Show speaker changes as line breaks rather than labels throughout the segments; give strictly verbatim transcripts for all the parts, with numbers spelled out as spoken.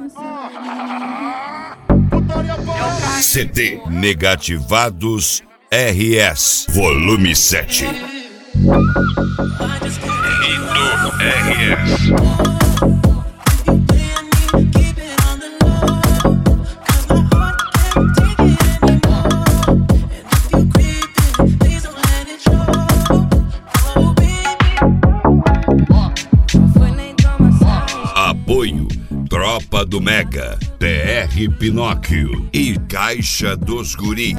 C D Negativados R S Volume sete. Rito R S. Apoio Tropa do Mega, P R Pinóquio e Caixa dos Guri.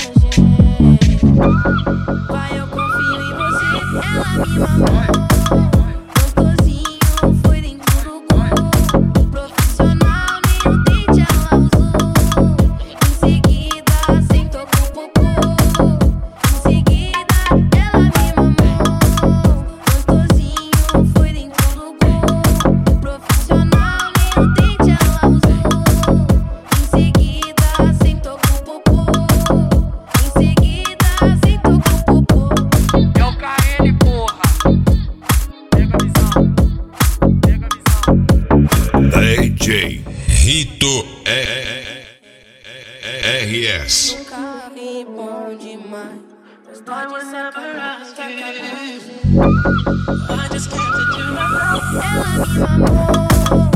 Vai, eu confio em você, ela me mamou. Gostosinho, foi dentro do cu. Profissional, nem o dente ela usou. Em seguida, sentou com o popô. Em seguida, ela me mamou. Gostosinho, foi dentro do cu. Profissional, nem o dente ela usou. Em seguida, sentou com o popô. Em seguida, sentou com o popô.
É o K L, porra. Pega a visão. Pega a visão.
D J Rito R S.
Um carro bom demais. Gostar de sacanagem. I just came to do my love. Ela me mamou.